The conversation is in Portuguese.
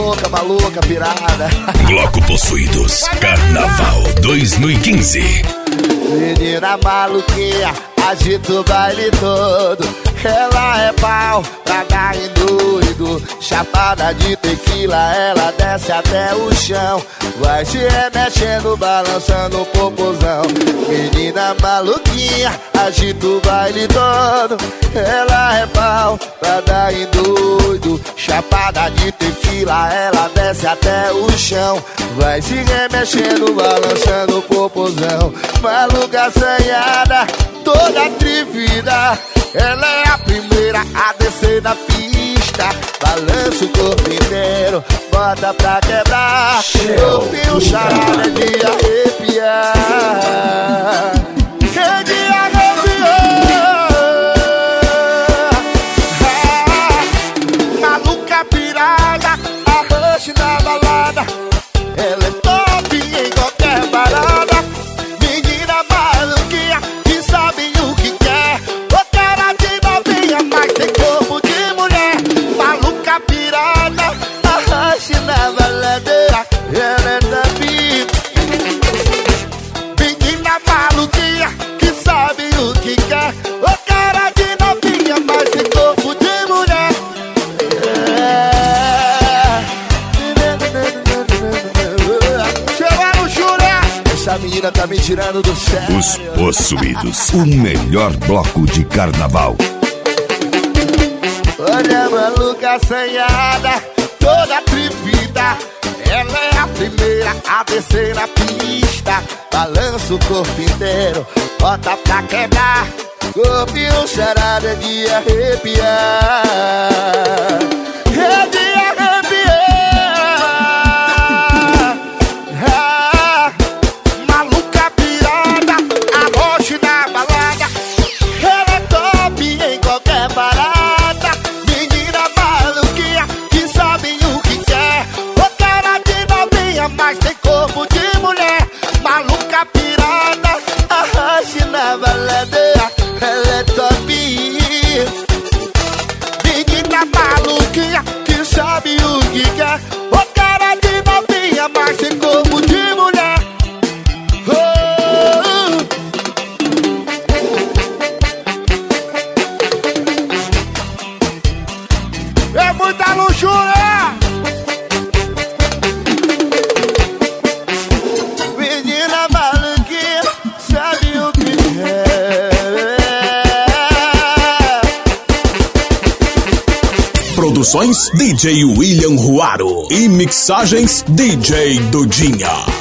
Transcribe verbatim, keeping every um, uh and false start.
louca, maluca, pirada. Bloco Possuídos, Carnaval dois mil e quinze. Menina maluquinha, agita o baile todo. Ela é pau pra dar em doido. Chapada de tequila, ela desce até o chão. Vai se remexendo, balançando o popozão. Menina maluquinha, agita o baile todo. Ela é pau pra dar em doido. Chapada de tequila, ela desce até o chão. Vai se remexendo, balançando o popozão. Maluca assanhada, toda atrevida. Ela é a primeira a descer na pista. Balança o corpo inteiro, bota pra quebrar. Eu tenho charada de arrepiar. Que de arrepiar. Ah, maluca pirada, arrocha na balada. Ela é top em qualquer parada. Menina maluquinha, que sabe o que quer. O cara de novinha, mas tem corpo de mulher. Maluca pirada, arrocha na balada. Ela é top. Menina maluquinha, que sabe o que quer. O cara de novinha, mas tem corpo de mulher. Essa menina tá me tirando do sério. Os Possuídos, o melhor bloco de carnaval. Olha a maluca assanhada, toda atrevida. Ela é a primeira a descer na pista. Balança o corpo inteiro, bota pra quebrar. Corpo e um charada de arrepiar. É de arrepiar. Ah, maluca pirada, arrocha na balada. Ela é top em qualquer parada. Menina maluquinha, que sabe o que quer. O cara de novinha, mas tem corpo de mulher. Maluca pirada, arrocha na balada. Ela é top. Menina maluquinha, que sabe o que quer. O cara de novinha, mas tem corpo de mulher. Oh, é muita luxúria. Menina maluquinha, sabe o que quer. Produções D J William Ruaro e mixagens D J Dudinha.